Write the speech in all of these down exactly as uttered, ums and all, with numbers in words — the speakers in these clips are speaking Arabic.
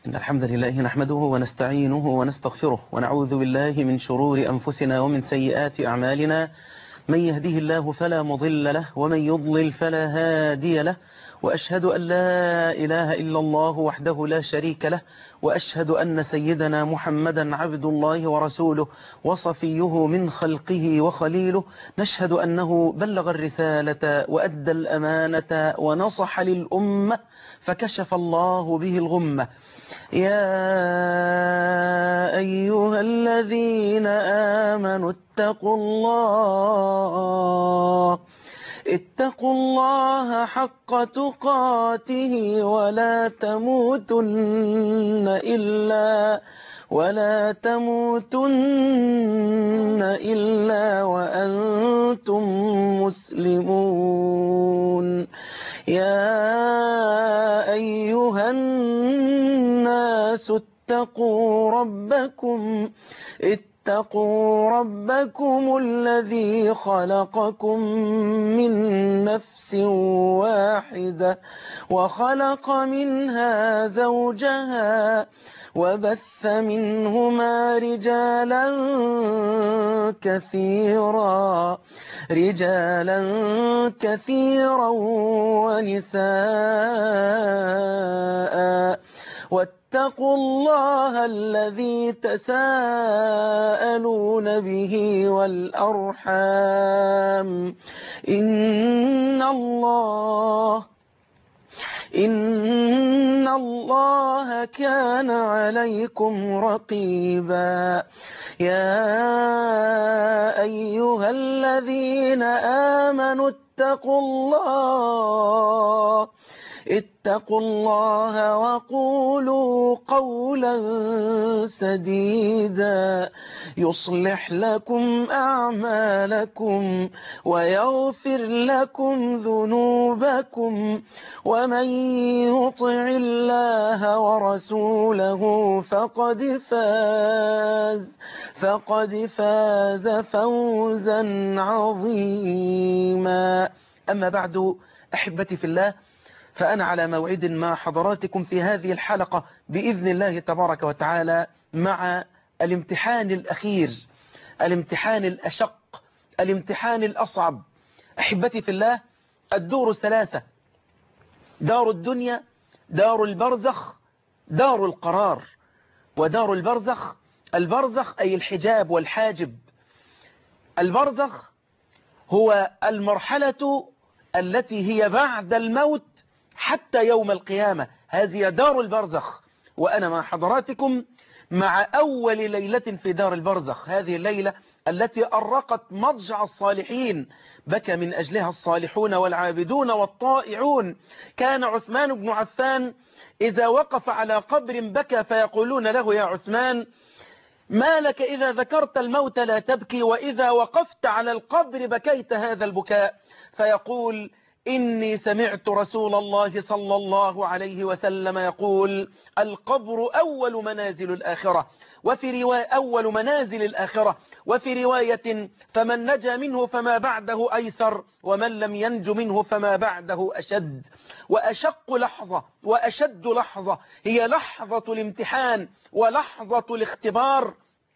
إن الحمد لله نحمده ونستعينه ونستغفره ونعوذ بالله من شرور أنفسنا ومن سيئات أعمالنا. من يهده الله فلا مضل له ومن يضلل فلا هادي له، وأشهد أن لا إله إلا الله وحده لا شريك له، وأشهد أن سيدنا محمدا عبد الله ورسوله وصفيه من خلقه وخليله. نشهد أنه بلغ الرسالة وأدى الأمانة ونصح للأمة فكشف الله به الغمة. يا أيها الذين آمنوا اتقوا الله اتقوا الله حق تقاته ولا تموتن إلا ولا تموتن إلا وأنتم مسلمون. يا أيها الناس اتقوا ربكم اتقوا ربكم الذي خلقكم من نفس واحدة وخلق منها زوجها وبث منهما رجالا كثيرا رجالا كثيرا ونساء واتقوا الله الذي تساءلون به والأرحام إن الله إن الله كان عليكم رقيبا. يا أيها الذين آمنوا اتقوا الله اتقوا الله وقولوا قولا سديدا يصلح لكم أعمالكم ويغفر لكم ذنوبكم، ومن يطع الله ورسوله فقد فاز فقد فاز فوزا عظيما. أما بعد، أحبتي في الله، فأنا على موعد مع حضراتكم في هذه الحلقة بإذن الله تبارك وتعالى مع الامتحان الأخير، الامتحان الأشق، الامتحان الأصعب. أحبتي في الله، الدور ثلاثة: دار الدنيا، دار البرزخ، دار القرار. ودار البرزخ، البرزخ أي الحجاب والحاجب. البرزخ هو المرحلة التي هي بعد الموت حتى يوم القيامة، هذه دار البرزخ. وأنا مع حضراتكم مع أول ليلة في دار البرزخ، هذه الليلة التي أرقت مضجع الصالحين، بكى من أجلها الصالحون والعابدون والطائعون. كان عثمان بن عفان إذا وقف على قبر بكى، فيقولون له: يا عثمان، ما لك إذا ذكرت الموت لا تبكي، وإذا وقفت على القبر بكيت هذا البكاء؟ فيقول: إني سمعت رسول الله صلى الله عليه وسلم يقول: القبر أول منازل الآخرة، وفي رواية أول منازل الآخرة، وفي رواية: فمن نجا منه فما بعده أيسر، ومن لم ينج منه فما بعده أشد. وأشق لحظة وأشد لحظة هي لحظة الامتحان ولحظة الاختبار.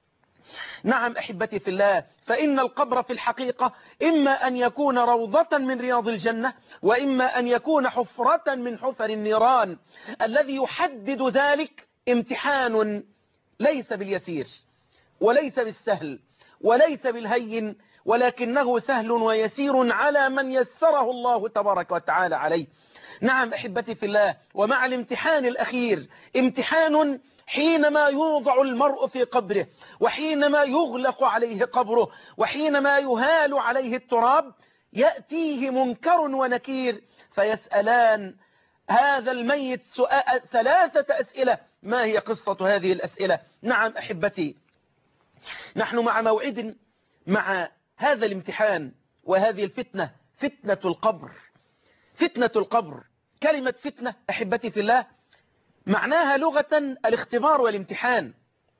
نعم أحبتي في الله، فإن القبر في الحقيقة إما أن يكون روضة من رياض الجنة، وإما أن يكون حفرة من حفر النيران. الذي يحدد ذلك امتحان ليس باليسير وليس بالسهل وليس بالهين، ولكنه سهل ويسير على من يسره الله تبارك وتعالى عليه. نعم أحبتي في الله، ومع الامتحان الأخير امتحان حينما يوضع المرء في قبره، وحينما يغلق عليه قبره، وحينما يهال عليه التراب، يأتيه منكر ونكير فيسألان هذا الميت سؤال ثلاثة أسئلة. ما هي قصة هذه الأسئلة؟ نعم أحبتي، نحن مع موعد مع هذا الامتحان وهذه الفتنة، فتنة القبر. فتنة القبر، كلمة فتنة أحبتي في الله معناها لغة الاختبار والامتحان،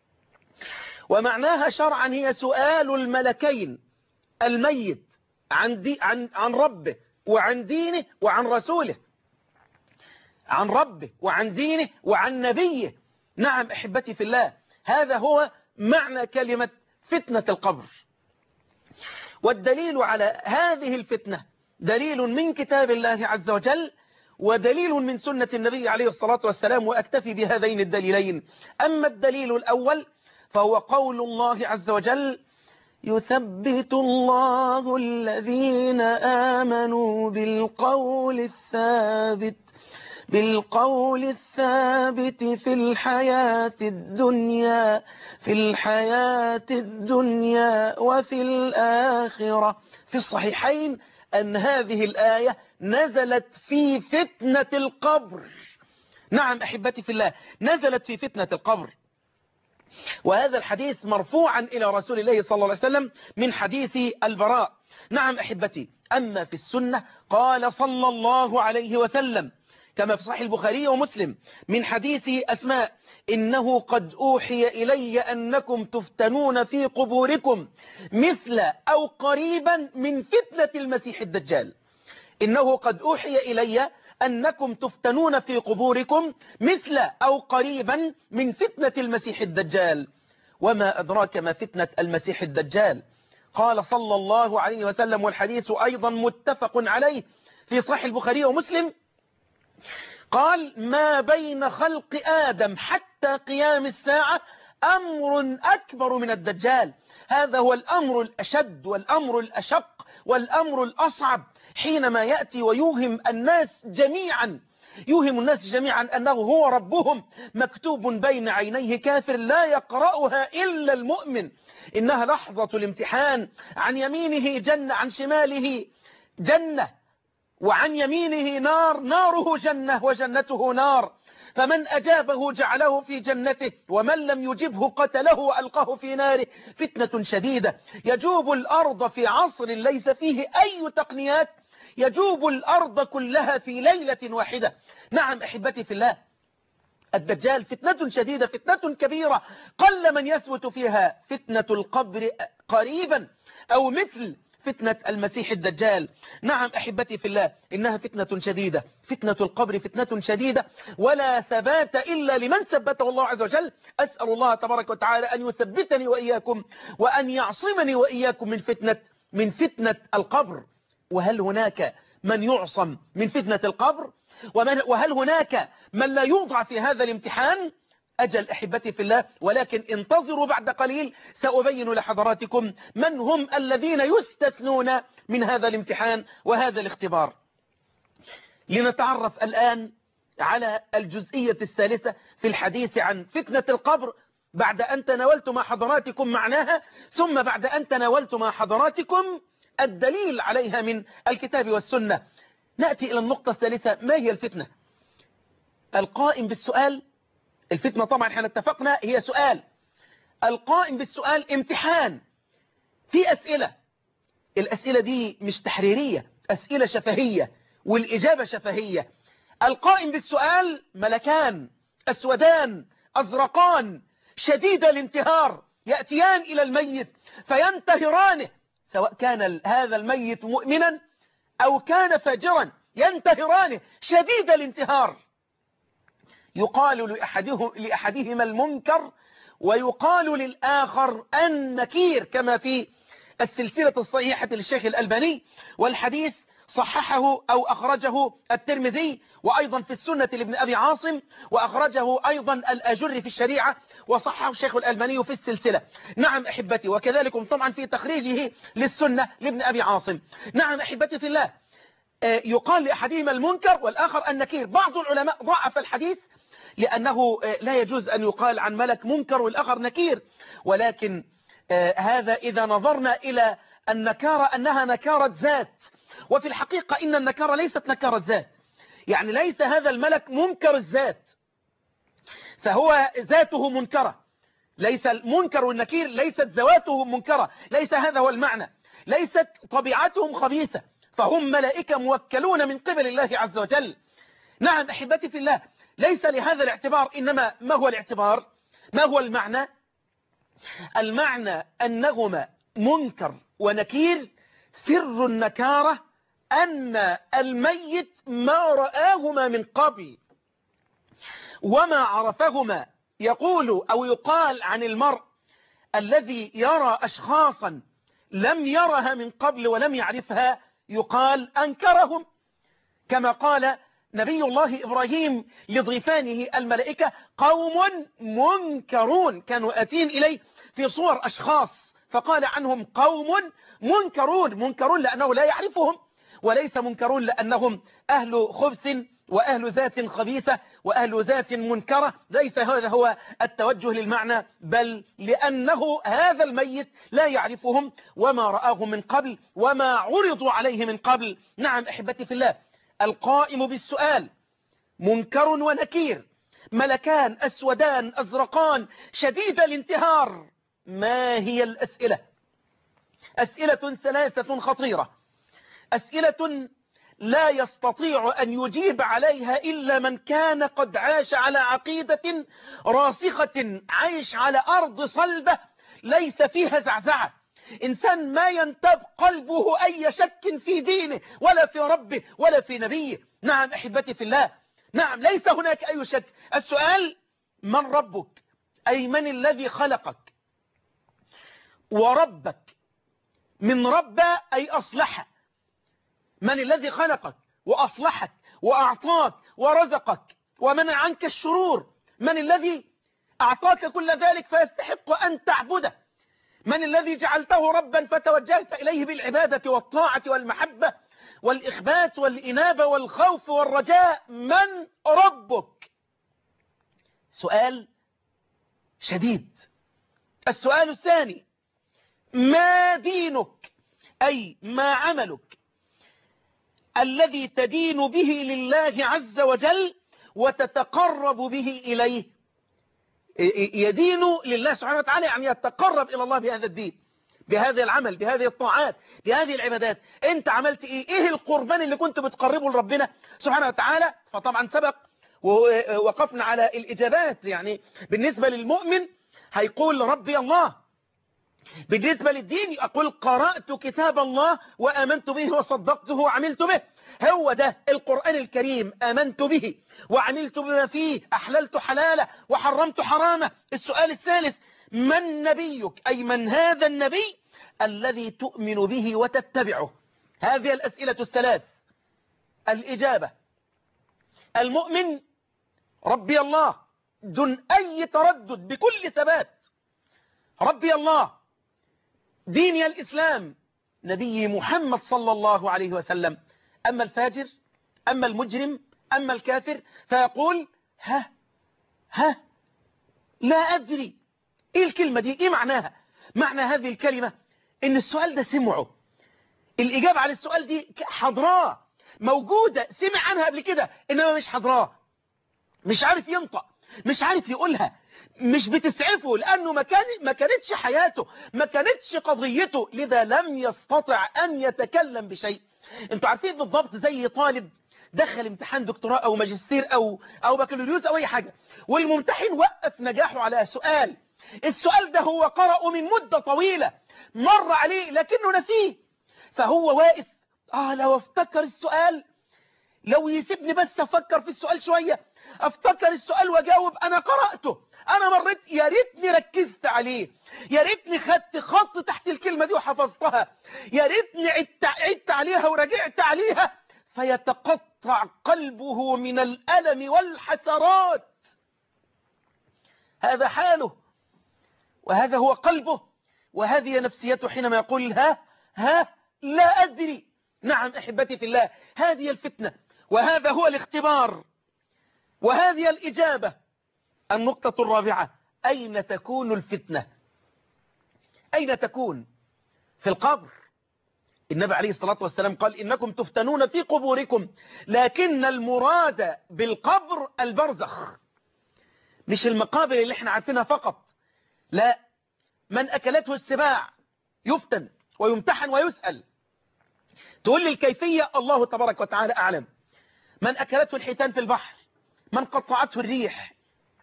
ومعناها شرعا هي سؤال الملكين الميت عن, دي عن, عن ربه وعن دينه وعن رسوله، عن ربه وعن دينه وعن نبيه. نعم أحبتي في الله، هذا هو معنى كلمة فتنة القبر. والدليل على هذه الفتنة دليل من كتاب الله عز وجل ودليل من سنة النبي عليه الصلاة والسلام، وأكتفي بهذين الدليلين. أما الدليل الأول فهو قول الله عز وجل: يثبت الله الذين آمنوا بالقول الثابت بالقول الثابت في الحياة الدنيا في الحياة الدنيا وفي الآخرة. في الصحيحين أن هذه الآية نزلت في فتنة القبر. نعم أحبتي في الله، نزلت في فتنة القبر. وهذا الحديث مرفوعا إلى رسول الله صلى الله عليه وسلم من حديث البراء. نعم أحبتي. أما في السنة قال صلى الله عليه وسلم كما في صحيح البخاري ومسلم من حديث أسماء: إنه قد أوحي إلي أنكم تفتنون في قبوركم مثل أو قريبا من فتنة المسيح الدجال. إنه قد أوحي إلي أنكم تفتنون في قبوركم مثل أو قريبا من فتنة المسيح الدجال. وما أدراك ما فتنة المسيح الدجال؟ قال صلى الله عليه وسلم، والحديث أيضا متفق عليه في صحيح البخاري ومسلم، قال: ما بين خلق آدم حتى قيام الساعة أمر أكبر من الدجال. هذا هو الأمر الأشد والأمر الأشق والأمر الأصعب، حينما يأتي ويوهم الناس جميعا يوهم الناس جميعا أنه هو ربهم، مكتوب بين عينيه كافر لا يقرأها إلا المؤمن. إنها لحظة الامتحان. عن يمينه جنة، عن شماله جنة، وعن يمينه نار، ناره جنة وجنته نار. فمن أجابه جعله في جنته، ومن لم يجبه قتله وألقاه في ناره. فتنة شديدة يجوب الأرض في عصر ليس فيه أي تقنيات، يجوب الأرض كلها في ليلة واحدة. نعم أحبتي في الله، الدجال فتنة شديدة، فتنة كبيرة، قل من يثبت فيها. فتنة القبر قريبا أو مثل فتنة المسيح الدجال. نعم أحبتي في الله، إنها فتنة شديدة. فتنة القبر فتنة شديدة، ولا ثبات إلا لمن ثبته الله عز وجل. أسأل الله تبارك وتعالى أن يثبتني وإياكم، وأن يعصمني وإياكم من فتنة من فتنة القبر. وهل هناك من يعصم من فتنة القبر؟ وهل هناك من لا يوضع في هذا الامتحان؟ أجل أحبتي في الله، ولكن انتظروا بعد قليل سأبين لحضراتكم من هم الذين يستثنون من هذا الامتحان وهذا الاختبار. لنتعرف الآن على الجزئية الثالثة في الحديث عن فتنة القبر، بعد أن تناولت مع حضراتكم معناها، ثم بعد أن تناولت مع حضراتكم الدليل عليها من الكتاب والسنة. نأتي إلى النقطة الثالثة. ما هي الفتنة؟ القائم بالسؤال. الفتنة طبعا احنا اتفقنا هي سؤال. القائم بالسؤال امتحان، في أسئلة. الأسئلة دي مش تحريرية، أسئلة شفهية، والإجابة شفهية. القائم بالسؤال ملكان أسودان أزرقان شديد الانتهار يأتيان إلى الميت فينتهرانه، سواء كان هذا الميت مؤمنا أو كان فاجرا، ينتهرانه شديد الانتهار. يقال لأحده لأحدهما المنكر، ويقال للآخر النكير، كما في السلسلة الصحيحة للشيخ الألباني، والحديث صححه أو أخرجه الترمذي، وأيضا في السنة لابن أبي عاصم، وأخرجه أيضا الأجر في الشريعة، وصححه الشيخ الألباني في السلسلة. نعم أحبتي، وكذلك طبعا في تخريجه للسنة لابن أبي عاصم. نعم أحبتي في الله، يقال لأحدهما المنكر والآخر النكير. بعض العلماء ضعف الحديث لأنه لا يجوز أن يقال عن ملك منكر والآخر نكير، ولكن هذا إذا نظرنا إلى النكارة أنها نكارة ذات، وفي الحقيقة إن النكارة ليست نكارة ذات. يعني ليس هذا الملك منكر الذات، فهو ذاته منكرة. ليس المنكر والنكير ليست ذواته منكرة، ليس هذا هو المعنى. ليست طبيعتهم خبيثة، فهم ملائكة موكلون من قبل الله عز وجل. نعم أحبتي في الله، ليس لهذا الاعتبار. إنما ما هو الاعتبار؟ ما هو المعنى؟ المعنى أنهما منكر ونكير. سر النكارة أن الميت ما رآهما من قبل وما عرفهما، يقول أو يقال عن المرء الذي يرى أشخاصا لم يرها من قبل ولم يعرفها، يقال أنكرهم، كما قال نبي الله إبراهيم لضيفانه الملائكة: قوم منكرون، كانوا آتين إليه في صور أشخاص فقال عنهم قوم منكرون. منكرون لأنه لا يعرفهم، وليس منكرون لأنهم أهل خبث وأهل ذات خبيثة وأهل ذات منكرة. ليس هذا هو التوجه للمعنى، بل لأنه هذا الميت لا يعرفهم وما رآهم من قبل وما عرضوا عليه من قبل. نعم أحبتي في الله، القائم بالسؤال منكر ونكير، ملكان أسودان أزرقان شديد الانتهار. ما هي الأسئلة؟ أسئلة ثلاثة خطيرة، أسئلة لا يستطيع أن يجيب عليها إلا من كان قد عاش على عقيدة راسخة، عايش على أرض صلبة ليس فيها زعزعة، إنسان ما ينتاب قلبه أي شك في دينه ولا في ربه ولا في نبيه. نعم أحبتي في الله، نعم ليس هناك أي شك. السؤال: من ربك؟ أي من الذي خلقك وربك؟ من رب أي أصلح. من الذي خلقك وأصلحك وأعطاك ورزقك ومنع عنك الشرور؟ من الذي أعطاك كل ذلك فيستحق أن تعبده؟ من الذي جعلته ربا فتوجهت إليه بالعبادة والطاعة والمحبة والإخبات والإنابة والخوف والرجاء؟ من ربك؟ سؤال شديد. السؤال الثاني: ما دينك؟ أي ما عملك الذي تدين به لله عز وجل وتتقرب به إليه. يدين لله سبحانه وتعالى يعني يتقرب إلى الله بهذا الدين، بهذا العمل، بهذه الطاعات، بهذه العبادات. انت عملت ايه؟ ايه القربان اللي كنت بتقربه لربنا سبحانه وتعالى؟ فطبعا سبق ووقفنا على الإجابات. يعني بالنسبة للمؤمن هيقول ربي الله، بالنسبة للدين أقول قرأت كتاب الله وآمنت به وصدقته وعملت به. هو ده القرآن الكريم، آمنت به وعملت بما فيه، أحللت حلاله وحرمت حرامه. السؤال الثالث: من نبيك؟ أي من هذا النبي الذي تؤمن به وتتبعه؟ هذه الأسئلة الثلاث. الإجابة: المؤمن ربي الله دون أي تردد بكل ثبات، ربي الله، ديني الإسلام، نبي محمد صلى الله عليه وسلم. أما الفاجر، أما المجرم، أما الكافر فيقول ها ها لا أدري. إيه الكلمة دي؟ إيه معناها؟ معنى هذه الكلمة إن السؤال ده سمعه، الإجابة على السؤال دي حضراه موجودة، سمع عنها قبل كده، إنما مش حضراه، مش عارف ينطق، مش عارف يقولها، مش بتسعفه، لأنه ما كان ما كانتش حياته، ما كانتش قضيته، لذا لم يستطع أن يتكلم بشيء. انتوا عارفين بالضبط زي طالب دخل امتحان دكتوراه أو ماجستير أو أو بكالوريوس أو أي حاجة، والممتحن وقف نجاحه على سؤال، السؤال ده هو قرأه من مدة طويلة، مر عليه لكنه نسيه، فهو واقف آه لو افتكر السؤال، لو يسيبني بس أفكر في السؤال شوية، أفتكر السؤال وجاوب، أنا قرأته، أنا مريت، يا ريتني ركزت عليه، يا ريتني خدت خط تحت الكلمة دي وحفظتها، يا ريتني عدت, عدت عليها ورجعت عليها، فيتقطع قلبه من الألم والحسرات. هذا حاله وهذا هو قلبه وهذه نفسيته حينما يقول ها ها لا أدري. نعم أحبتي في الله، هذه الفتنة وهذا هو الاختبار وهذه الإجابة. النقطة الرابعة: أين تكون الفتنة؟ أين تكون؟ في القبر. النبي عليه الصلاة والسلام قال إنكم تفتنون في قبوركم، لكن المراد بالقبر البرزخ، مش المقابر اللي احنا عارفينها فقط، لا، من أكلته السباع يفتن ويمتحن ويسأل. تقول لي الكيفية، الله تبارك وتعالى أعلم. من أكلته الحيتان في البحر، من قطعته الريح،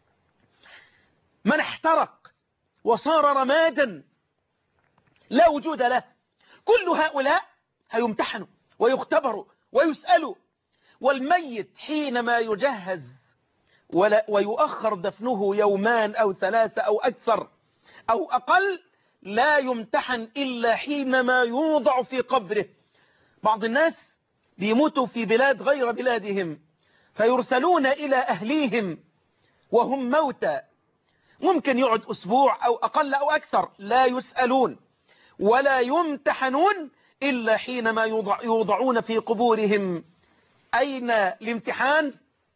من احترق وصار رمادا لا وجود له، كل هؤلاء هيمتحنوا ويختبروا ويسألوا. والميت حينما يجهز ولا ويؤخر دفنه يومان أو ثلاثة أو أكثر أو أقل، لا يمتحن إلا حينما يوضع في قبره. بعض الناس بيموتوا في بلاد غير بلادهم فيرسلون إلى أهليهم وهم موتى، ممكن يقعد أسبوع أو أقل أو أكثر، لا يسألون ولا يمتحنون إلا حينما يوضع يوضعون في قبورهم. أين الامتحان؟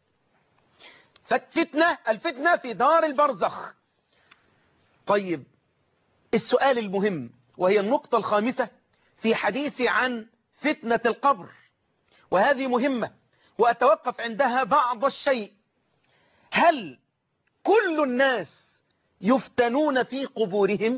فتنة الفتنة في دار البرزخ. طيب السؤال المهم وهي النقطة الخامسة في حديثي عن فتنة القبر، وهذه مهمة وأتوقف عندها بعض الشيء. هل كل الناس يفتنون في قبورهم؟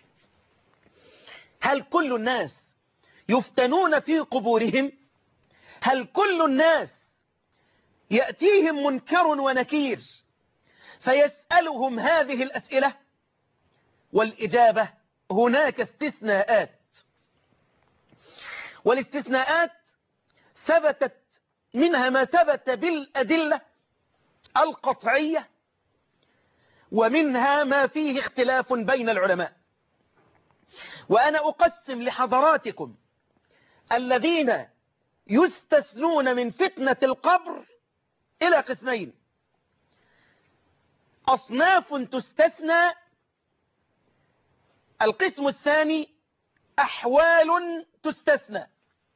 هل كل الناس يفتنون في قبورهم؟ هل كل الناس يأتيهم منكر ونكير فيسألهم هذه الأسئلة؟ والإجابة هناك استثناءات، والاستثناءات ثبتت منها ما ثبت بالأدلة القطعية، ومنها ما فيه اختلاف بين العلماء. وأنا أقسم لحضراتكم الذين يستثنون من فتنة القبر إلى قسمين: أصناف تستثنى، القسم الثاني أحوال تستثنى.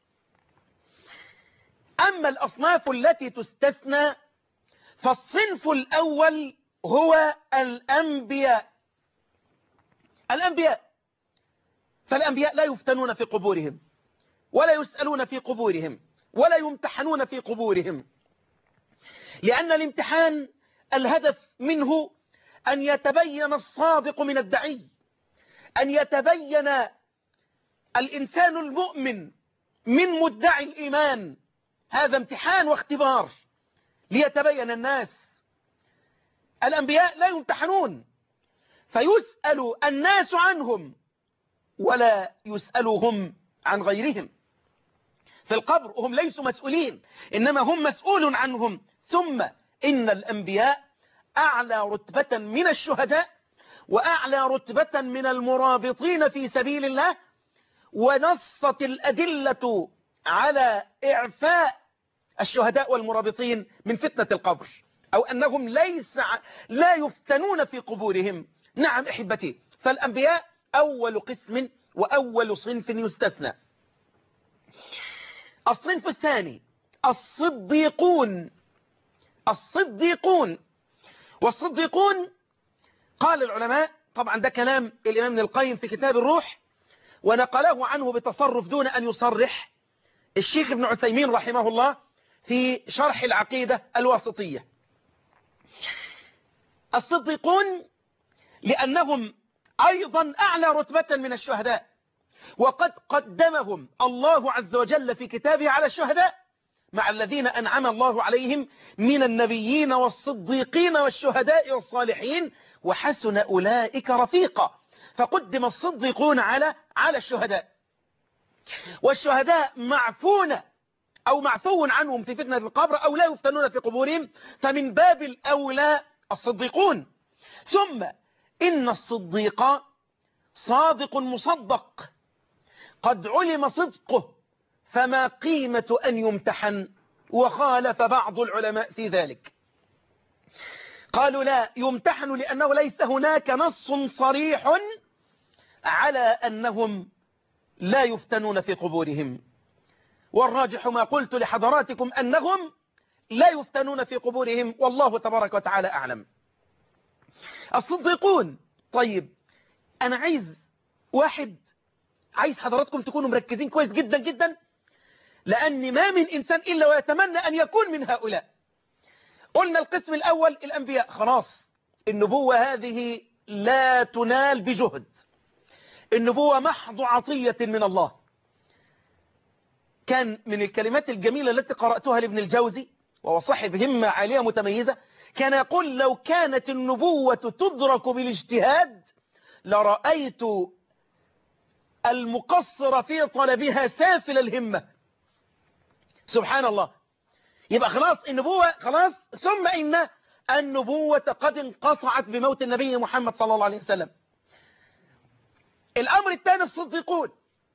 أما الأصناف التي تستثنى فالصنف الأول هو الأنبياء. الأنبياء فالأنبياء لا يفتنون في قبورهم ولا يسألون في قبورهم ولا يمتحنون في قبورهم، لأن الامتحان الهدف منه أن يتبين الصادق من الدعي، أن يتبين الإنسان المؤمن من مدعي الإيمان. هذا امتحان واختبار ليتبين الناس. الأنبياء لا يمتحنون فيسأل الناس عنهم ولا يسألهم عن غيرهم. في القبر هم ليسوا مسؤولين، إنما هم مسؤول عنهم. ثم إن الأنبياء أعلى رتبة من الشهداء وأعلى رتبة من المرابطين في سبيل الله، ونصت الأدلة على إعفاء الشهداء والمرابطين من فتنة القبر، أو أنهم ليس لا يفتنون في قبورهم. نعم أحبتي، فالأنبياء أول قسم وأول صنف يستثنى. الصنف الثاني الصديقون. الصديقون والصديقون قال العلماء، طبعا ده كلام الإمام ابن القيم في كتاب الروح، ونقله عنه بتصرف دون أن يصرح الشيخ ابن عثيمين رحمه الله في شرح العقيدة الواسطية. الصديقون لأنهم أيضا أعلى رتبة من الشهداء، وقد قدمهم الله عز وجل في كتابه على الشهداء مع الذين أنعم الله عليهم من النبيين والصديقين والشهداء والصالحين، وحسن أولئك رفيقا. فقدم الصديقون على على الشهداء، والشهداء معفون أو معفو عنهم في فتنة القبر أو لا يفتنون في قبورهم، فمن باب الأولى الصديقون. ثم إن الصديق صادق مصدق قد علم صدقه، فما قيمة أن يمتحن؟ وخالف بعض العلماء في ذلك، قالوا لا يمتحن لأنه ليس هناك نص صريح على أنهم لا يفتنون في قبورهم. والراجح ما قلت لحضراتكم أنهم لا يفتنون في قبورهم، والله تبارك وتعالى أعلم. الصديقون، طيب أنا عايز واحد عايز حضراتكم تكونوا مركزين كويس جدا جدا، لأن ما من إنسان إلا ويتمنى أن يكون من هؤلاء. قلنا القسم الأول الأنبياء، خلاص النبوة هذه لا تنال بجهد، النبوة محض عطية من الله. كان من الكلمات الجميلة التي قرأتها لابن الجوزي وهو صاحب همة عالية متميزة، كان يقول لو كانت النبوة تدرك بالاجتهاد لرأيت المقصر في طلبها سافل الهمة. سبحان الله. يبقى خلاص النبوة خلاص. ثم إن النبوة قد انقطعت بموت النبي محمد صلى الله عليه وسلم. الأمر الثاني الصديقون.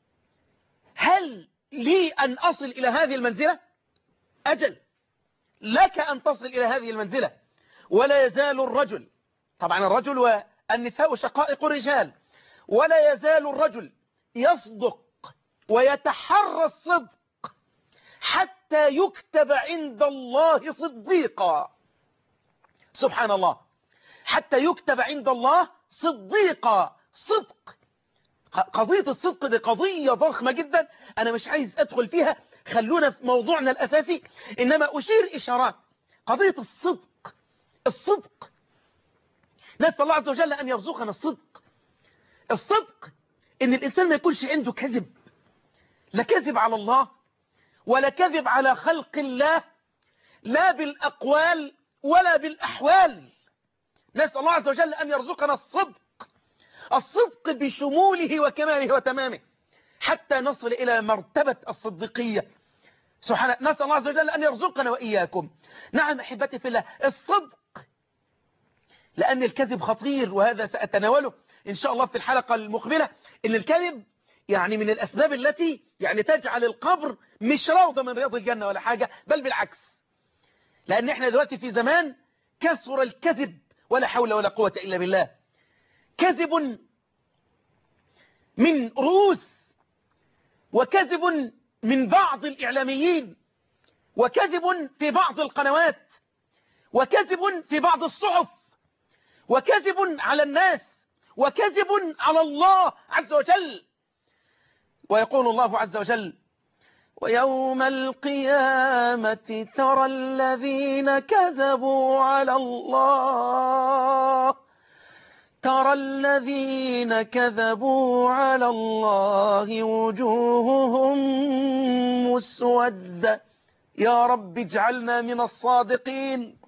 هل لي أن أصل إلى هذه المنزلة؟ أجل، لك أن تصل إلى هذه المنزلة. ولا يزال الرجل، طبعا الرجل والنساء شقائق الرجال، ولا يزال الرجل يصدق ويتحرى الصدق حتى يكتب عند الله صديقا. سبحان الله، حتى يكتب عند الله صديقا. صدق، قضية الصدق دي قضية ضخمة جدا، أنا مش عايز أدخل فيها، خلونا في موضوعنا الأساسي، إنما أشير إشارات. قضية الصدق، الصدق نسأل الله عز وجل أن يرزقنا الصدق. الصدق إن الإنسان ما يكونش عنده كذب، لا كذب على الله ولا كذب على خلق الله، لا بالأقوال ولا بالأحوال. نسأل الله عز وجل أن يرزقنا الصدق، الصدق بشموله وكماله وتمامه، حتى نصل إلى مرتبة الصديقية. سبحانه، نسأل الله عز وجل أن يرزقنا وإياكم. نعم أحبتي في الله، الصدق، لأن الكذب خطير، وهذا سأتناوله إن شاء الله في الحلقة المقبلة. إن الكذب يعني من الأسباب التي يعني تجعل القبر مش روضة من رياض الجنة ولا حاجة، بل بالعكس. لأن احنا دلوقتي في زمان كثر الكذب، ولا حول ولا قوة إلا بالله. كذب من رؤوس، وكذب من بعض الإعلاميين، وكذب في بعض القنوات، وكذب في بعض الصحف، وكذب على الناس، وكذب على الله عز وجل. ويقول الله عز وجل: ويوم القيامة ترى الذين كذبوا على الله ترى الذين كذبوا على الله وجوههم مسودة. يا رب اجعلنا من الصادقين.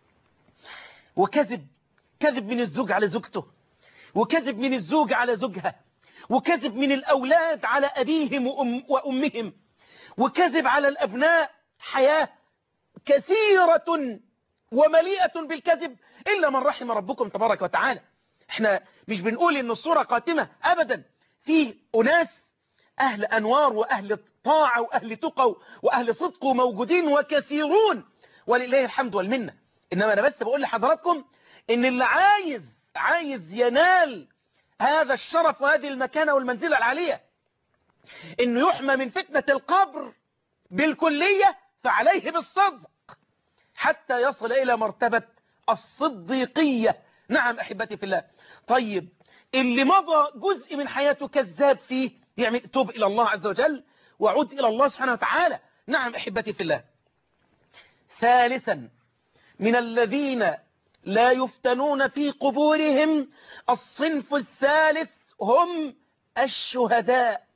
وكذب، كذب من الزوج على زوجته، وكذب من الزوج على زوجها، وكذب من الأولاد على أبيهم وأم وأمهم، وكذب على الأبناء. حياة كثيرة ومليئة بالكذب، إلا من رحم ربكم تبارك وتعالى. احنا مش بنقول إن الصورة قاتمة أبدا، في أناس أهل أنوار وأهل طاعة وأهل تقى وأهل صدق موجودين وكثيرون، ولله الحمد والمنة. إنما أنا بس بقول لحضراتكم إن اللي عايز عايز ينال هذا الشرف وهذه المكانة والمنزلة العالية، إنه يحمى من فتنة القبر بالكلية، فعليه بالصدق حتى يصل إلى مرتبة الصديقية. نعم أحبتي في الله. طيب، اللي مضى جزء من حياته كذاب فيه، يعني توب إلى الله عز وجل وعود إلى الله سبحانه وتعالى. نعم أحبتي في الله. ثالثا، من الذين لا يفتنون في قبورهم، الصنف الثالث هم الشهداء.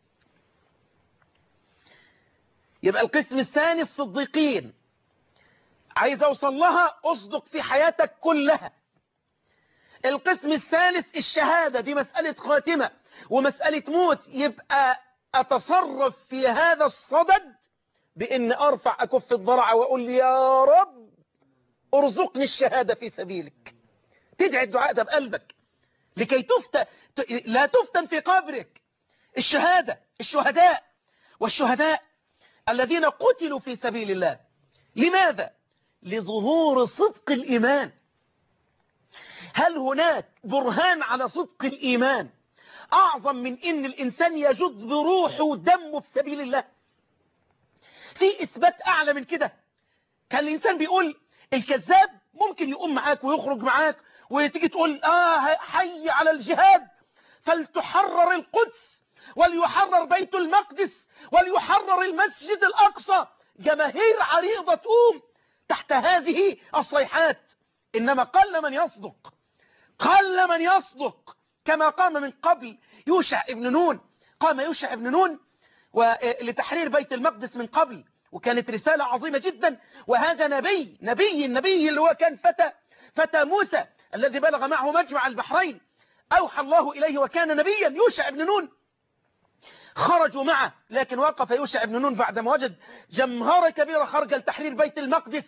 يبقى القسم الثاني الصديقين، عايز أوصل لها، أصدق في حياتك كلها. القسم الثالث الشهادة، دي مسألة خاتمة ومسألة موت، يبقى أتصرف في هذا الصدد بأن أرفع أكف الضرع وأقول يا رب ارزقني الشهادة في سبيلك. تدعي الدعاء ده بقلبك لكي تفتن، لا تفتن في قبرك. الشهادة، الشهداء، والشهداء الذين قتلوا في سبيل الله. لماذا؟ لظهور صدق الإيمان. هل هناك برهان على صدق الإيمان أعظم من إن الإنسان يجد بروحه ودمه في سبيل الله؟ في إثبات أعلى من كده؟ كان الإنسان بيقول الكذاب ممكن يقوم معاك ويخرج معاك وتيجي تقول آه حي على الجهاد، فلتحرر القدس وليحرر بيت المقدس وليحرر المسجد الأقصى. جماهير عريضة تقوم تحت هذه الصيحات. إنما قل من يصدق، قل من يصدق، كما قام من قبل يوشع ابن نون. قام يوشع ابن نون لتحرير بيت المقدس من قبل، وكانت رسالة عظيمة جدا. وهذا نبي نبي النبي اللي هو كان فتى فتى موسى الذي بلغ معه مجمع البحرين، أوحى الله إليه وكان نبيا يوشع ابن نون. خرجوا معه، لكن وقف يوشع ابن نون بعدما وجد جمهرة كبيرة خرج لتحرير بيت المقدس،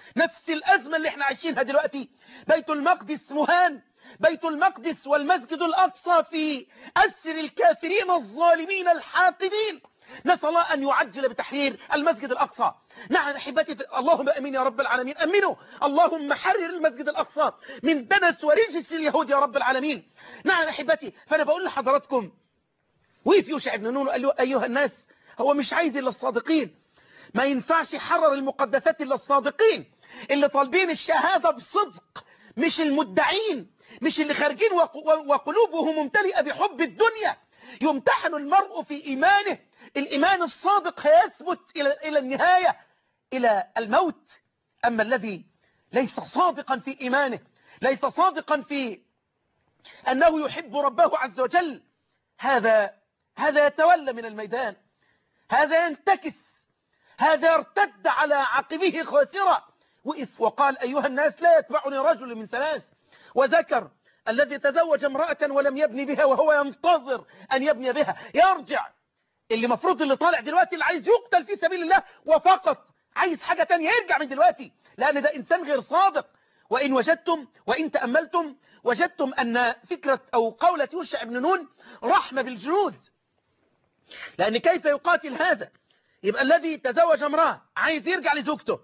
نفس الأزمة اللي احنا عايشينها دلوقتي. بيت المقدس مهان، بيت المقدس والمسجد الأقصى في أسر الكافرين الظالمين الحاقدين. نسأل الله أن يعجل بتحرير المسجد الأقصى. نعم أحبتي، اللهم أمين يا رب العالمين، أمنوا اللهم حرر المسجد الأقصى من دنس ورجس اليهود يا رب العالمين. نعم أحبتي، فأنا بقول لحضراتكم، وقف يوشع بن نون قال له أيها الناس، هو مش عايز إلا الصادقين، ما ينفعش يحرر المقدسات إلا الصادقين اللي طالبين الشهادة بصدق، مش المدعين، مش اللي خارجين وقلوبهم ممتلئة بحب الدنيا. يمتحن المرء في إيمانه، الإيمان الصادق هيثبت إلى إلى النهاية، إلى الموت. أما الذي ليس صادقا في إيمانه، ليس صادقا في أنه يحب ربه عز وجل، هذا هذا يتولى من الميدان، هذا ينتكس، هذا ارتد على عقبه خاسرة. وقف وقال أيها الناس لا يتبعني رجل من ثلاث، وذكر الذي تزوج امرأة ولم يبني بها وهو ينتظر أن يبني بها، يرجع. اللي مفروض اللي طالع دلوقتي اللي عايز يقتل في سبيل الله وفقط عايز حاجة تانية يرجع من دلوقتي، لأن ده إنسان غير صادق. وإن وجدتم وإن تأملتم وجدتم أن فكرة أو قولة يوشع بن نون رحمة بالجنود، لأن كيف يقاتل هذا؟ يبقى الذي تزوج امرأة عايز يرجع لزوجته،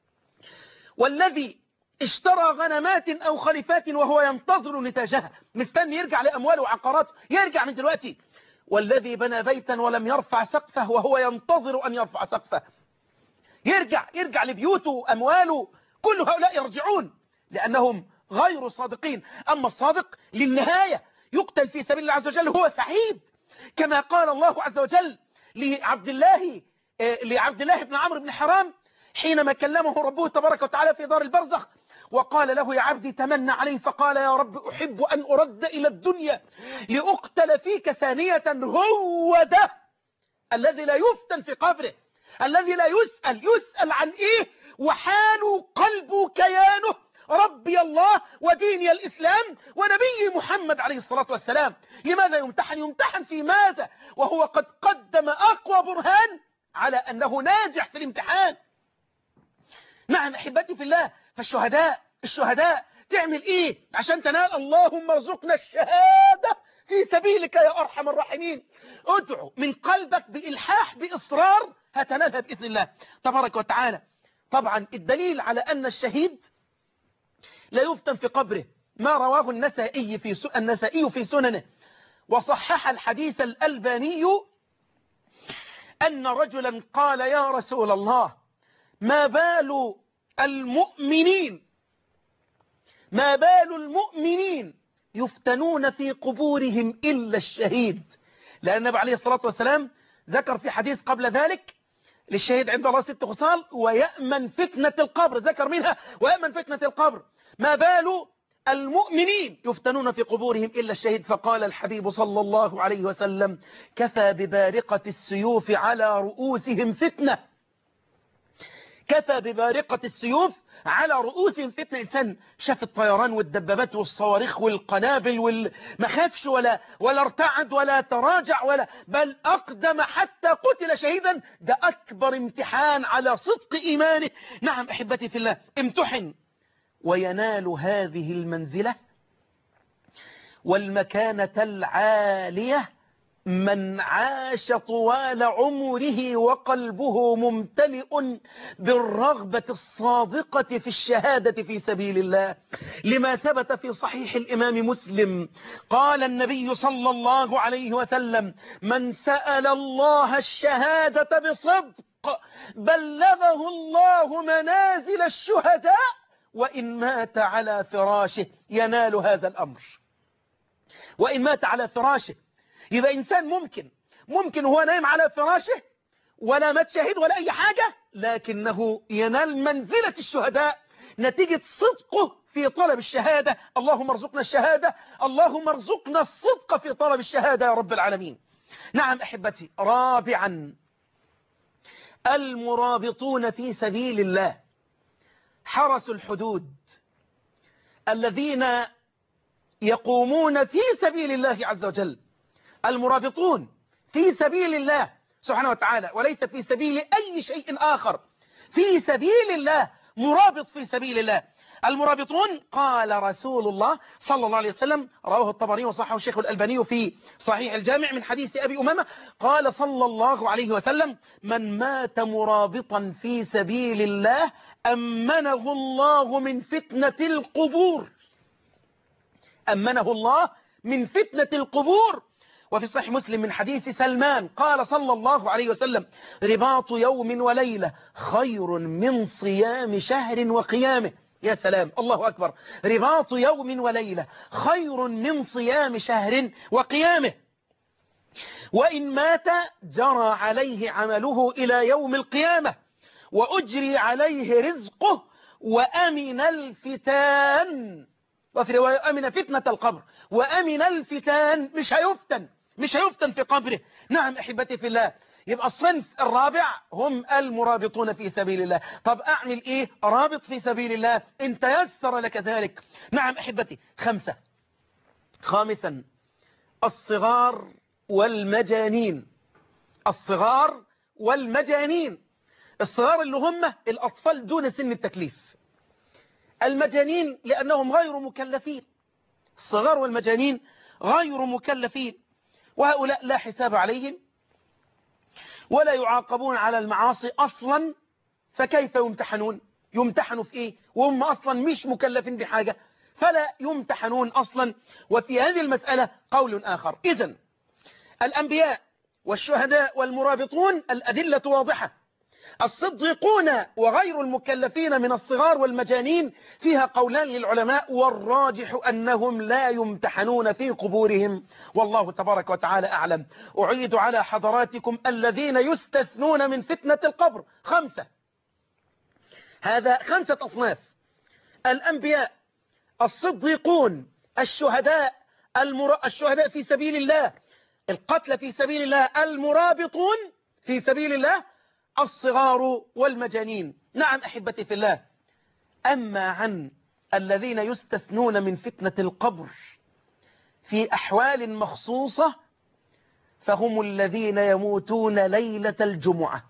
والذي اشترى غنمات أو خليفات وهو ينتظر نتاجها، مستني يرجع لأمواله وعقاراته، يرجع من دلوقتي. والذي بنى بيتا ولم يرفع سقفه وهو ينتظر أن يرفع سقفه، يرجع يرجع لبيوته وأمواله. كل هؤلاء يرجعون لأنهم غير صادقين. أما الصادق للنهاية يقتل في سبيل الله عز وجل هو سعيد، كما قال الله عز وجل لعبد الله لعبد الله بن عمرو بن حرام حينما كلمه ربه تبارك وتعالى في دار البرزخ، وقال له يا عبدي تمنى علي، فقال يا رب أحب أن أرد إلى الدنيا لأقتل فيك ثانية. هو ده الذي لا يفتن في قبره، الذي لا يسأل يسأل عن إيه وحاله قلبه كيانه ربي الله وديني الإسلام ونبي محمد عليه الصلاة والسلام. لماذا يمتحن؟ يمتحن في ماذا وهو قد قدم أقوى برهان على أنه ناجح في الامتحان. نعم أحبتي في الله، فالشهداء الشهداء تعمل إيه عشان تنال؟ اللهم ارزقنا الشهادة في سبيلك يا أرحم الراحمين. ادعو من قلبك بإلحاح بإصرار هتنالها بإذن الله تبارك وتعالى. طبعا الدليل على أن الشهيد لا يفتن في قبره ما رواه النسائي في النسائي في سننه، وصحح الحديث الألباني أن رجلا قال يا رسول الله ما بال المؤمنين ما بال المؤمنين يفتنون في قبورهم إلا الشهيد. لأن النبي عليه الصلاة والسلام ذكر في حديث قبل ذلك للشهيد عند الله ست خصال ويأمن فتنة القبر، ذكر منها ويأمن فتنة القبر. ما بال المؤمنين يفتنون في قبورهم إلا الشهيد؟ فقال الحبيب صلى الله عليه وسلم كفى ببارقة السيوف على رؤوسهم فتنة، كفى ببارقة السيوف على رؤوسهم فتنة. إنسان شاف الطيران والدبابات والصواريخ والقنابل وما خافش ولا ولا ارتعد ولا تراجع ولا بل أقدم حتى قتل شهيدا. ده أكبر امتحان على صدق إيمانه. نعم أحبتي في الله، امتحن وينال هذه المنزلة والمكانة العالية من عاش طوال عمره وقلبه ممتلئ بالرغبة الصادقة في الشهادة في سبيل الله. لما ثبت في صحيح الإمام مسلم قال النبي صلى الله عليه وسلم من سأل الله الشهادة بصدق بلغه الله منازل الشهداء وإن مات على فراشه ينال هذا الأمر. وإن مات على فراشه، يبقى إنسان ممكن ممكن هو نايم على فراشه ولا مات شهيد ولا أي حاجة، لكنه ينال منزلة الشهداء نتيجة صدقه في طلب الشهادة. اللهم ارزقنا الشهادة، اللهم ارزقنا الصدق في طلب الشهادة يا رب العالمين. نعم أحبتي، رابعا المرابطون في سبيل الله، حرس الحدود الذين يقومون في سبيل الله عز وجل، المرابطون في سبيل الله سبحانه وتعالى وليس في سبيل أي شيء آخر، في سبيل الله مرابط في سبيل الله. المرابطون قال رسول الله صلى الله عليه وسلم، رواه الطبري وصححه الشيخ الألباني في صحيح الجامع من حديث أبي أمامة، قال صلى الله عليه وسلم: من مات مرابطا في سبيل الله أمنه الله من فتنة القبور. أمنه الله من فتنة القبور. وفي صحيح مسلم من حديث سلمان قال صلى الله عليه وسلم: رباط يوم وليلة خير من صيام شهر وقيامه. يا سلام، الله أكبر. رباط يوم وليلة خير من صيام شهر وقيامه. وإن مات جرى عليه عمله إلى يوم القيامة وأجري عليه رزقه وأمن الفتان. وفي رواية أمن فتنة القبر، وأمن الفتان، مش هيفتن مش هيفتن في قبره. نعم أحبتي في الله. يبقى الصنف الرابع هم المرابطون في سبيل الله. طب أعمل إيه؟ رابط في سبيل الله إن تيسر لك ذلك. نعم أحبتي. خمسة خامسا الصغار والمجانين. الصغار والمجانين. الصغار اللي هم الأطفال دون سن التكليف، المجانين لأنهم غير مكلفين. الصغار والمجانين غير مكلفين، وهؤلاء لا حساب عليهم ولا يعاقبون على المعاصي أصلا، فكيف يمتحنون؟ يمتحنوا في إيه وهم أصلا مش مكلفين بحاجة؟ فلا يمتحنون أصلا. وفي هذه المسألة قول آخر. إذن الأنبياء والشهداء والمرابطون الأدلة واضحة. الصديقون وغير المكلفين من الصغار والمجانين فيها قولان للعلماء، والراجح أنهم لا يمتحنون في قبورهم، والله تبارك وتعالى أعلم. أعيد على حضراتكم الذين يستثنون من فتنة القبر خمسة. هذا خمسة أصناف: الأنبياء، الصديقون، الشهداء، المر... الشهداء في سبيل الله، القتل في سبيل الله، المرابطون في سبيل الله، الصغار والمجانين. نعم أحبتي في الله. أما عن الذين يستثنون من فتنة القبر في أحوال مخصوصة فهم الذين يموتون ليلة الجمعة.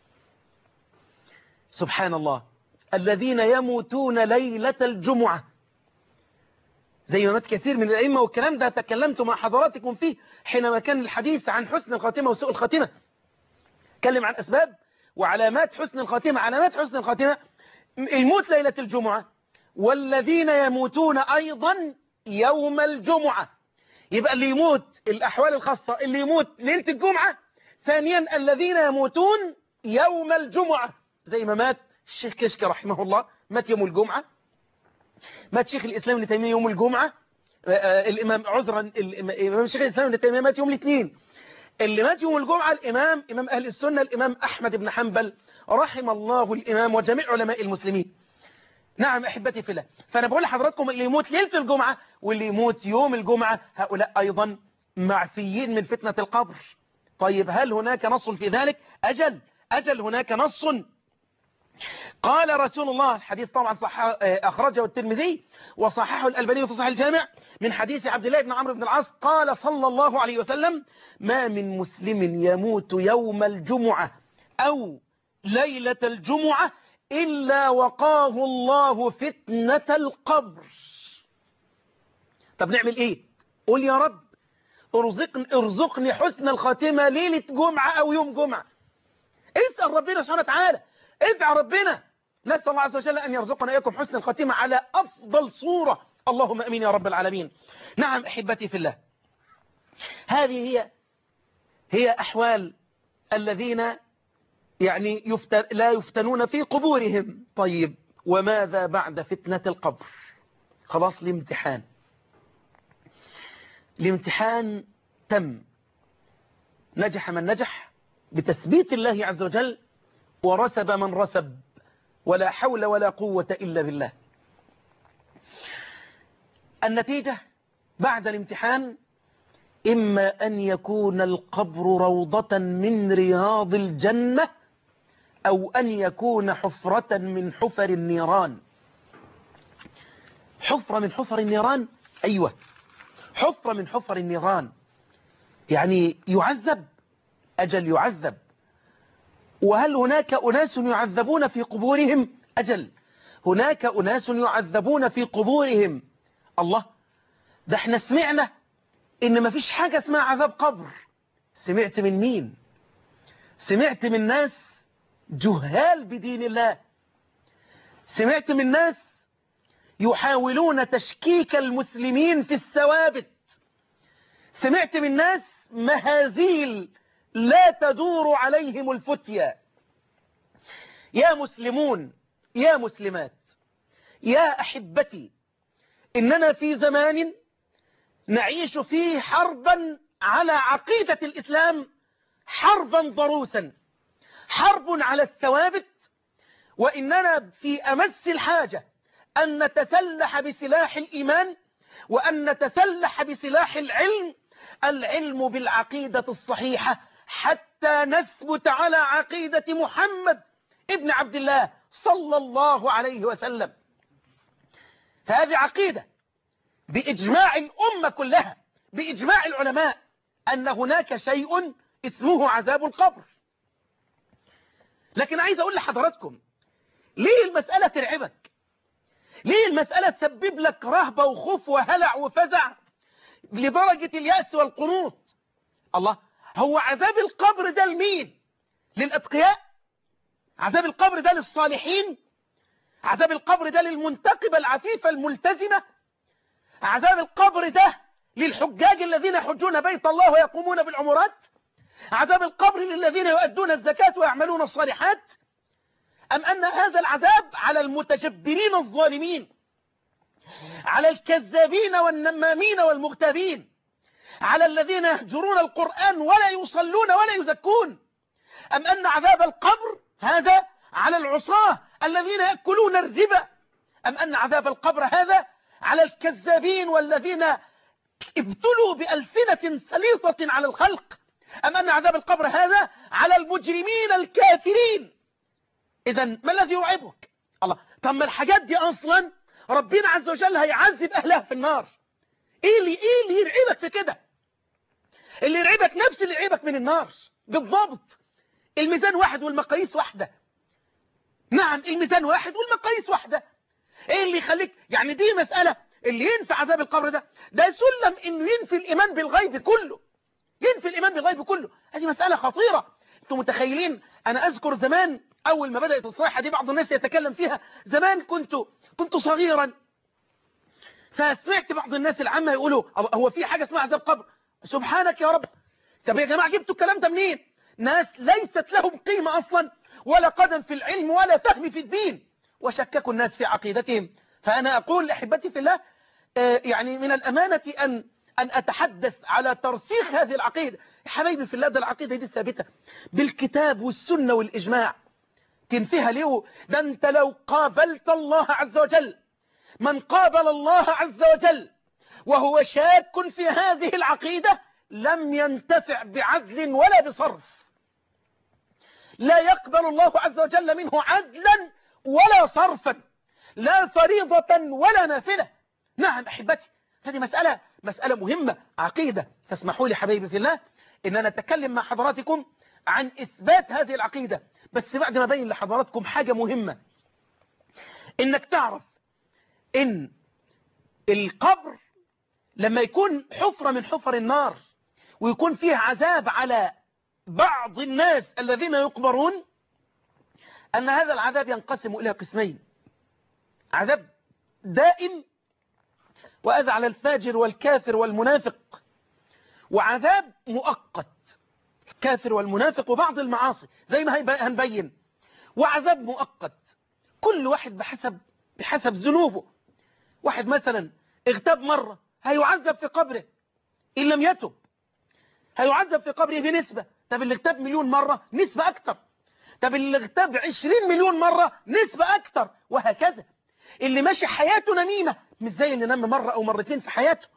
سبحان الله، الذين يموتون ليلة الجمعة، زي ما كثير من الأئمة، والكلام ده تكلمت مع حضراتكم فيه حينما كان الحديث عن حسن الخاتمة وسوء الخاتمة. تكلم عن أسباب وعلامات حسن الخاتمة. علامات حسن الخاتمة الموت ليلة الجمعة، والذين يموتون أيضا يوم الجمعة. يبقى اللي يموت الأحوال الخاصة، اللي يموت ليلة الجمعة. ثانيا الذين يموتون يوم الجمعة، زي ما مات الشيخ كشك رحمه الله، مات يوم الجمعة. مات شيخ الإسلام ابن تيمية يوم الجمعة. الإمام عذرا الإمام الشيخ الإسلام ابن تيمية مات يوم الاثنين. اللي مات يوم الجمعة الإمام إمام أهل السنة الإمام أحمد بن حنبل رحم الله الإمام وجميع علماء المسلمين. نعم أحبتي في الله. فأنا بقول لحضراتكم اللي يموت ليلة الجمعة واللي يموت يوم الجمعة هؤلاء أيضا معفيين من فتنة القبر. طيب هل هناك نص في ذلك؟ أجل أجل هناك نص. قال رسول الله، الحديث طبعا صح أخرجه الترمذي وصححه الألباني في صحيح الجامع من حديث عبد الله بن عمرو بن العاص قال صلى الله عليه وسلم: ما من مسلم يموت يوم الجمعة أو ليلة الجمعة إلا وقاه الله فتنة القبر. طب نعمل إيه؟ قول يا رب ارزقني, ارزقني حسن الخاتمة ليلة جمعة أو يوم جمعة. اسأل ربنا سبحانه وتعالى، ادعى ربنا. نسأل الله عز وجل أن يرزقنا إياكم حسن الخاتمة على أفضل صورة، اللهم أمين يا رب العالمين. نعم أحبتي في الله. هذه هي هي أحوال الذين يعني يفتن لا يفتنون في قبورهم. طيب وماذا بعد فتنة القبر؟ خلاص الامتحان الامتحان تم، نجح من نجح بتثبيت الله عز وجل، ورسب من رسب، ولا حول ولا قوة إلا بالله. النتيجة بعد الامتحان إما أن يكون القبر روضة من رياض الجنة أو أن يكون حفرة من حفر النيران. حفرة من حفر النيران، أيوة حفرة من حفر النيران، يعني يعذب، أجل يعذب. وهل هناك أناس يعذبون في قبورهم؟ أجل. هناك أناس يعذبون في قبورهم. الله، ده احنا سمعنا إن مفيش حاجة اسمها عذاب قبر. سمعت من مين؟ سمعت من ناس جهال بدين الله، سمعت من ناس يحاولون تشكيك المسلمين في الثوابت، سمعت من ناس مهازيل لا تدور عليهم الفتية. يا مسلمون، يا مسلمات، يا أحبتي، إننا في زمان نعيش فيه حربا على عقيدة الإسلام، حربا ضروسا، حرب على الثوابت، وإننا في أمس الحاجة أن نتسلح بسلاح الإيمان، وأن نتسلح بسلاح العلم، العلم بالعقيدة الصحيحة، حتى نثبت على عقيدة محمد ابن عبد الله صلى الله عليه وسلم. هذه عقيدة بإجماع الأمة كلها، بإجماع العلماء، أن هناك شيء اسمه عذاب القبر. لكن عايز أقول لحضراتكم، ليه المسألة ترعبك؟ ليه المسألة تسبب لك رهبة وخوف وهلع وفزع لدرجة اليأس والقنوط؟ الله، هو عذاب القبر ده لمين؟ للأتقياء؟ عذاب القبر ده للصالحين؟ عذاب القبر ده للمنتقبة العفيفة الملتزمة؟ عذاب القبر ده للحجاج الذين يحجون بيت الله ويقومون بالعمرات؟ عذاب القبر للذين يؤدون الزكاة ويعملون الصالحات؟ أم أن هذا العذاب على المتجبرين الظالمين، على الكذابين والنمامين والمغتابين، على الذين يهجرون القرآن ولا يصلون ولا يزكون؟ أم أن عذاب القبر هذا على العصاة الذين يأكلون الربا؟ أم أن عذاب القبر هذا على الكذابين والذين ابتلوا بألسنة سليطة على الخلق؟ أم أن عذاب القبر هذا على المجرمين الكافرين؟ إذن ما الذي يرعبك؟ الله، طب ما الحاجات دي أصلا ربنا عز وجل هيعذب أهلها في النار. إيه اللي إيه اللي يرعبك في كده؟ اللي يرعبك نفس اللي يرعبك من النار بالضبط. الميزان واحد والمقاييس واحدة. نعم، الميزان واحد والمقاييس واحدة. إيه اللي يخليك يعني دي مسألة اللي ينفع عذاب القبر ده ده سلم إنه ينفي الإيمان بالغيب كله، ينفي الإيمان بالغيب كله. هذه مسألة خطيرة. أنتم متخيلين؟ أنا أذكر زمان أول ما بدأت الصيحة دي بعض الناس يتكلم فيها، زمان كنت كنت صغيرا، فسمعت بعض الناس العامة يقولوا هو في حاجة اسمها عذاب قبر؟ سبحانك يا رب. طب يا جماعة جبتوا الكلام ده منين؟ ناس ليست لهم قيمة أصلا ولا قدم في العلم ولا فهم في الدين، وشككوا الناس في عقيدتهم. فأنا أقول أحبتي في الله، يعني من الأمانة أن أن أتحدث على ترسيخ هذه العقيدة. يا حبايبي في الله، ده العقيدة دي ثابتة بالكتاب والسنة والإجماع. تنفيها ليه؟ ده أنت لو قابلت الله عز وجل، من قابل الله عز وجل وهو شاك في هذه العقيدة لم ينتفع بعدل ولا بصرف. لا يقبل الله عز وجل منه عدلا ولا صرفا، لا فريضة ولا نافلة. نعم أحبتي، هذه مسألة مسألة مهمة، عقيدة. فاسمحوا لي حبايبي في الله إن أنا أتكلم مع حضراتكم عن إثبات هذه العقيدة، بس بعد ما أبين لحضراتكم حاجة مهمة. إنك تعرف إن القبر لما يكون حفرة من حفر النار ويكون فيه عذاب على بعض الناس الذين يقبرون، أن هذا العذاب ينقسم إلى قسمين: عذاب دائم وأذى على الفاجر والكافر والمنافق، وعذاب مؤقت الكافر والمنافق وبعض المعاصي زي ما هنبين، وعذاب مؤقت كل واحد بحسب بحسب ذنوبه. واحد مثلا اغتاب مرة هيعذب في قبره إن لم يتب، هيعذب في قبره بنسبة. طب اللي اغتاب مليون مرة نسبة أكتر، طب اللي اغتاب عشرين مليون مرة نسبة أكتر، وهكذا. اللي ماشي حياته نميمة مش زي اللي نام مرة أو مرتين في حياته.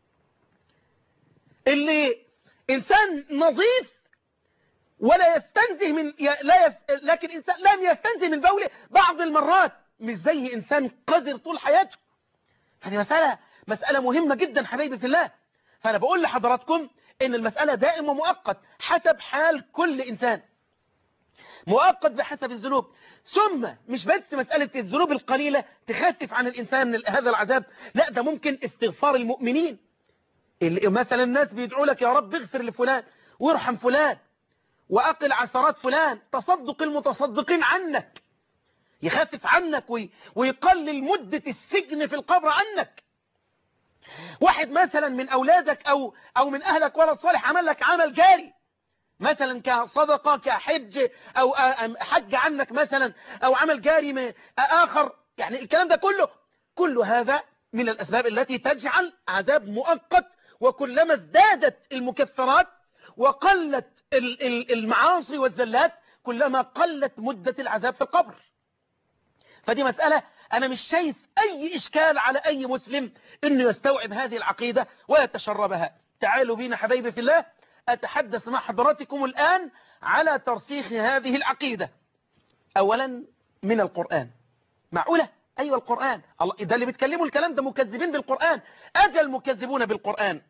اللي إنسان نظيف ولا يستنزه من لا يس... لكن إنسان لم يستنزه من بوله بعض المرات مش زي إنسان قذر طول حياته. فهذه مسألة مسألة مهمة جدا حبايبي في الله. فأنا بقول لحضراتكم إن المسألة دائم ومؤقت حسب حال كل إنسان. مؤقت بحسب الذنوب. ثم مش بس مسألة الذنوب القليلة تخفف عن الإنسان هذا العذاب، لا ده ممكن استغفار المؤمنين. مثلا الناس بيدعوا لك يا رب اغفر لفلان وارحم فلان وأقل عثرات فلان، تصدق المتصدقين عنك، يخفف عنك ويقلل مدة السجن في القبر عنك. واحد مثلا من أولادك أو, أو من أهلك ولد صالح عمل لك عمل جاري، مثلا كصدقة كحج أو حج عنك مثلا، أو عمل جاري آخر، يعني الكلام ده كله كل هذا من الأسباب التي تجعل عذاب مؤقت. وكلما ازدادت المكفرات وقلت المعاصي والزلات كلما قلت مدة العذاب في القبر. فدي مسألة أنا مش شايف أي إشكال على أي مسلم إنه يستوعب هذه العقيدة ويتشربها. تعالوا بينا حبايبي في الله أتحدث مع حضراتكم الآن على ترسيخ هذه العقيدة. أولا من القرآن. معقولة؟ أيوة القرآن، الله ده اللي بيتكلموا الكلام ده مكذبين بالقرآن، أجل مكذبون بالقرآن.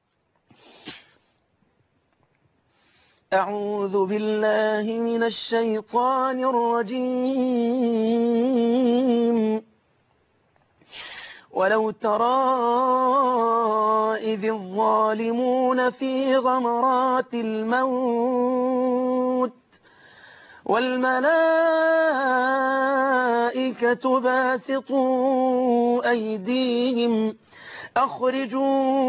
أعوذ بالله من الشيطان الرجيم. ولو ترى إذ الظالمون في غمرات الموت والملائكة باسطوا أيديهم أخرجوا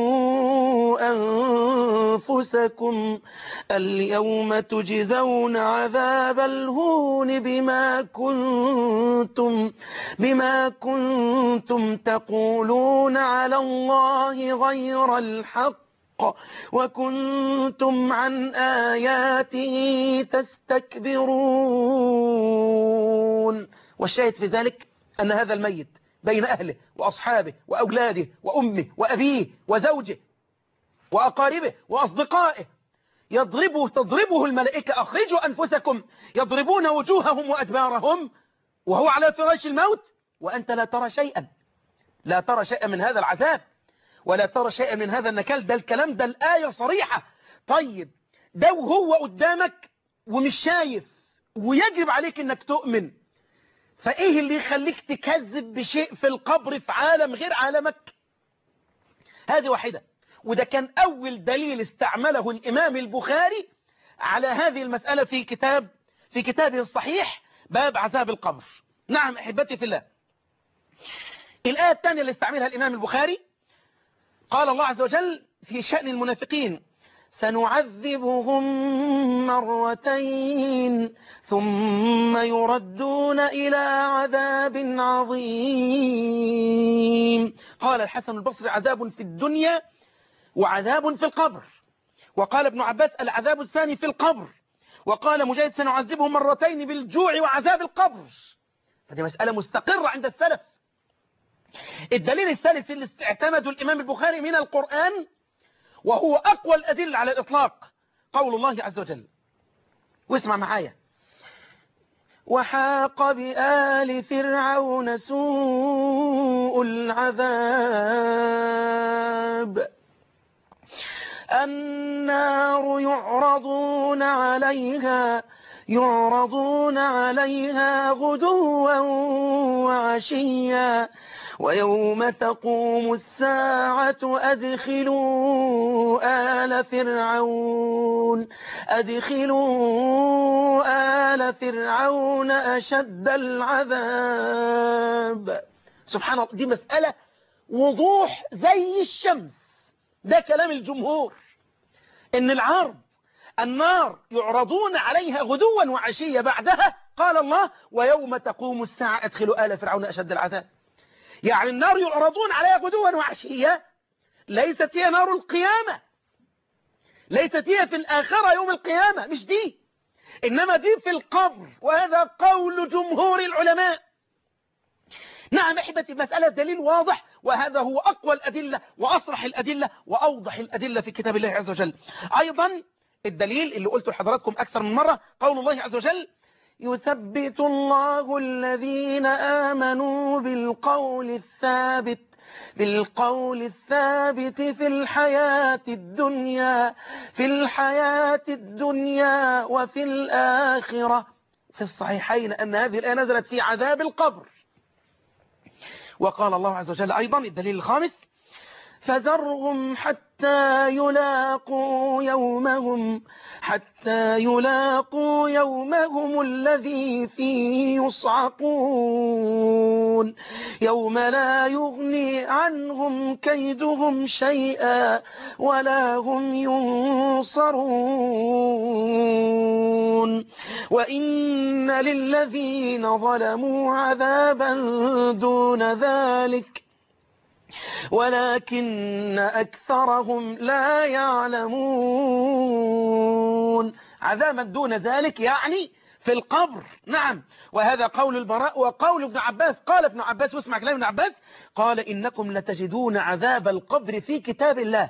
أنفسكم اليوم تجزون عذاب الهون بما كنتم بما كنتم تقولون على الله غير الحق وكنتم عن آياته تستكبرون. والشاهد في ذلك أن هذا الميت بين أهله وأصحابه وأولاده وأمه وأبيه وزوجه وأقاربه وأصدقائه يضربه تضربه الملائكة أخرجوا أنفسكم، يضربون وجوههم وأدبارهم وهو على فراش الموت وأنت لا ترى شيئا، لا ترى شيئا من هذا العذاب ولا ترى شيئا من هذا النكال. ده الكلام ده الآية صريحة. طيب ده وهو قدامك ومش شايف ويجب عليك انك تؤمن، فايه اللي يخليك تكذب بشيء في القبر في عالم غير عالمك؟ هذه واحدة. وده كان أول دليل استعمله الإمام البخاري على هذه المسألة في كتاب في كتابه الصحيح باب عذاب القبر. نعم أحبتي في الله. الآية الثانية اللي استعملها الإمام البخاري قال الله عز وجل في شأن المنافقين سنعذبهم مرتين ثم يردون إلى عذاب عظيم. قال الحسن البصري عذاب في الدنيا وعذاب في القبر، وقال ابن عباس العذاب الثاني في القبر، وقال مجاهد سنعذبهم مرتين بالجوع وعذاب القبر. فدي مسألة مستقرة عند السلف. الدليل الثالث اللي اعتمده الإمام البخاري من القرآن وهو أقوى الأدلة على الإطلاق قول الله عز وجل، واسمع معايا: وحاق بآل فرعون سوء العذاب النار يعرضون عليها يعرضون عليها غدوا وعشيا ويوم تقوم الساعة أدخلوا آل فرعون أدخلوا آل فرعون أشد العذاب. سبحان الله، دي مسألة وضوح زي الشمس. ده كلام الجمهور إن العرض النار يعرضون عليها غدوا وعشيا، بعدها قال الله ويوم تقوم الساعة أدخلوا آل فرعون أشد العذاب. يعني النار يعرضون عليها غدوا وعشيا ليست هي نار القيامة، ليست هي في الآخرة يوم القيامة، مش دي، إنما دي في القبر، وهذا قول جمهور العلماء. نعم أحبتي، مسألة دليل واضح، وهذا هو أقوى الأدلة وأصرح الأدلة وأوضح الأدلة في كتاب الله عز وجل. أيضا الدليل اللي قلته لحضراتكم أكثر من مرة قول الله عز وجل يثبت الله الذين آمنوا بالقول الثابت بالقول الثابت في الحياة الدنيا في الحياة الدنيا وفي الآخرة. في الصحيحين أن هذه الآية نزلت في عذاب القبر. وقال الله عز وجل أيضا الدليل الخامس: فذرهم حتى يلاقوا يومهم حتى يلاقوا يومهم الذي فيه يصعقون يوم لا يغني عنهم كيدهم شيئا ولا هم ينصرون وإن للذين ظلموا عذابا دون ذلك ولكن أكثرهم لا يعلمون. عذابا دون ذلك يعني في القبر. نعم، وهذا قول البراء وقول ابن عباس. قال ابن عباس، واسمع كلام ابن عباس، قال إنكم لتجدون عذاب القبر في كتاب الله،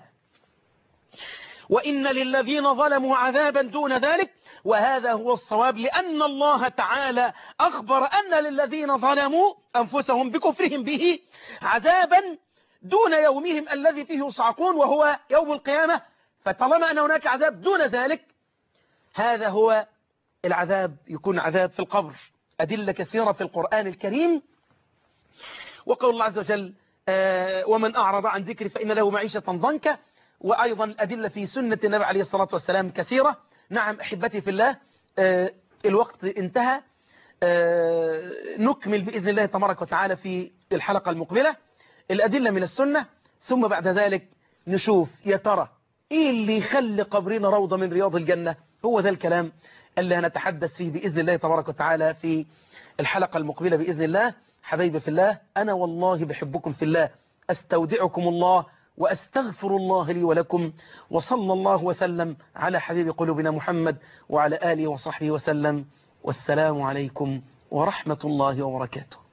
وإن للذين ظلموا عذابا دون ذلك، وهذا هو الصواب، لأن الله تعالى أخبر أن للذين ظلموا أنفسهم بكفرهم به عذابا دون يومهم الذي فيه يصعقون وهو يوم القيامة. فطالما أن هناك عذاب دون ذلك، هذا هو العذاب، يكون عذاب في القبر. أدلة كثيرة في القرآن الكريم. وقول الله عز وجل: آه ومن أعرض عن ذكري فإن له معيشة ضنكا. وأيضا أدلة في سنة النبي عليه الصلاة والسلام كثيرة. نعم أحبتي في الله، آه الوقت انتهى. آه نكمل بإذن الله تبارك وتعالى في الحلقة المقبلة الأدلة من السنة، ثم بعد ذلك نشوف يا ترى إيه اللي يخلي قبرنا روضة من رياض الجنة. هو ذا الكلام اللي هنتحدث فيه بإذن الله تبارك وتعالى في الحلقة المقبلة بإذن الله. حبايبي في الله، أنا والله بحبكم في الله، أستودعكم الله وأستغفر الله لي ولكم، وصلى الله وسلم على حبيب قلوبنا محمد وعلى آله وصحبه وسلم، والسلام عليكم ورحمة الله وبركاته.